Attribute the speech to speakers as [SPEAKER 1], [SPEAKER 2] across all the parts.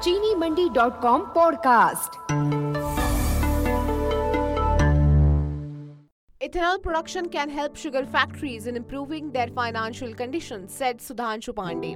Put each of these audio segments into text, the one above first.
[SPEAKER 1] चीनीमंडी.com podcast.
[SPEAKER 2] Ethanol production can help sugar factories in improving their financial conditions, said Sudhanshu Pandey.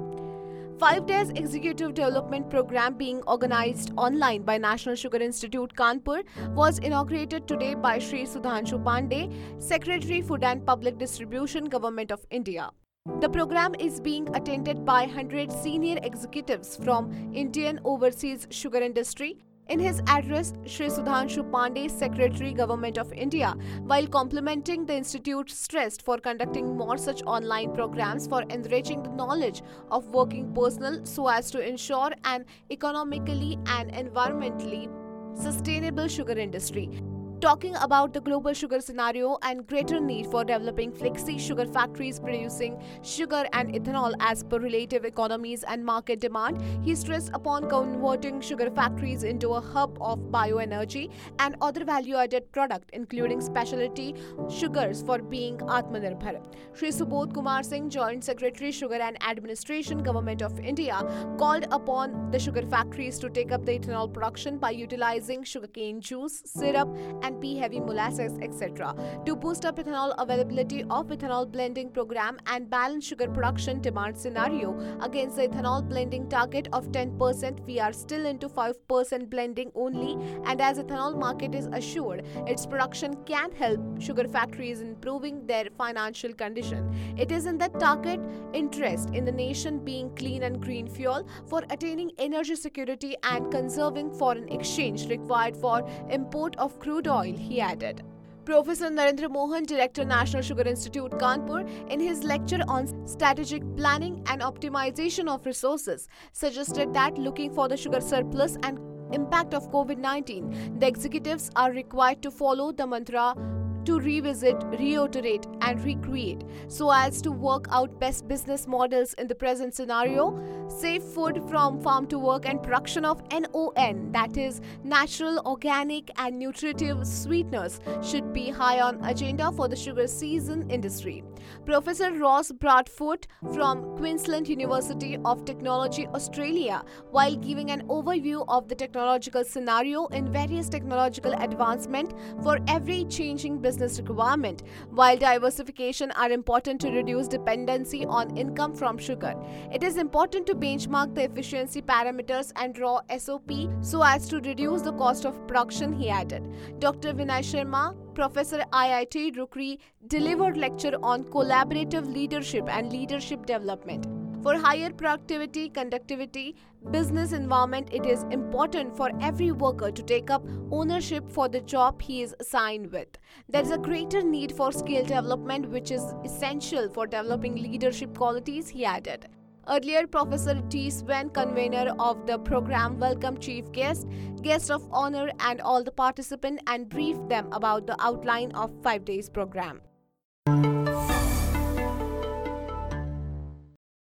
[SPEAKER 2] 5 days executive development program being organized online by National Sugar Institute Kanpur was inaugurated today by Shri Sudhanshu Pandey, Secretary Food and Public Distribution, Government of India. The program is being attended by 100 senior executives from Indian overseas sugar industry. In his address, Shri Sudhanshu Pandey, Secretary, Government of India, while complimenting the institute, stressed for conducting more such online programs for enriching the knowledge of working personnel so as to ensure an economically and environmentally sustainable sugar industry. Talking about the global sugar scenario and greater need for developing flexi sugar factories producing sugar and ethanol as per relative economies and market demand, he stressed upon converting sugar factories into a hub of bioenergy and other value-added product, including specialty sugars for being Atmanirbhar. Shri Subodh Kumar Singh, Joint Secretary, Sugar and Administration, Government of India, called upon the sugar factories to take up the ethanol production by utilizing sugarcane juice, syrup, and pea-heavy molasses, etc. to boost up ethanol availability of ethanol blending program and balance sugar production demand scenario. Against the ethanol blending target of 10%, we are still into 5% blending only, and as ethanol market is assured, its production can help sugar factories in improving their financial condition. It is in the target interest in the nation being clean and green fuel for attaining energy security and conserving foreign exchange required for import of crude oil, he added. Professor Narendra Mohan, Director, National Sugar Institute, Kanpur, in his lecture on strategic planning and optimization of resources, suggested that looking for the sugar surplus and impact of COVID-19, the executives are required to follow the mantra to revisit, reiterate, and recreate so as to work out best business models in the present scenario. Safe food from farm to work and production of NON, that is natural, organic and nutritive sweeteners, should be high on agenda for the sugar season industry. Professor Ross Bradford from Queensland University of Technology, Australia, while giving an overview of the technological scenario in various technological advancement for every changing business requirement, while diversification are important to reduce dependency on income from sugar, it is important to benchmark the efficiency parameters and draw SOP so as to reduce the cost of production, he added. Dr. Vinay Sharma, Professor IIT Roorkee, delivered lecture on collaborative leadership and leadership development. For higher productivity, conductivity, business environment, it is important for every worker to take up ownership for the job he is assigned with. There is a greater need for skill development, which is essential for developing leadership qualities, he added. Earlier, Professor T. Swen, convener of the program, welcomed chief guest of honor and all the participants and briefed them about the outline of 5 days program.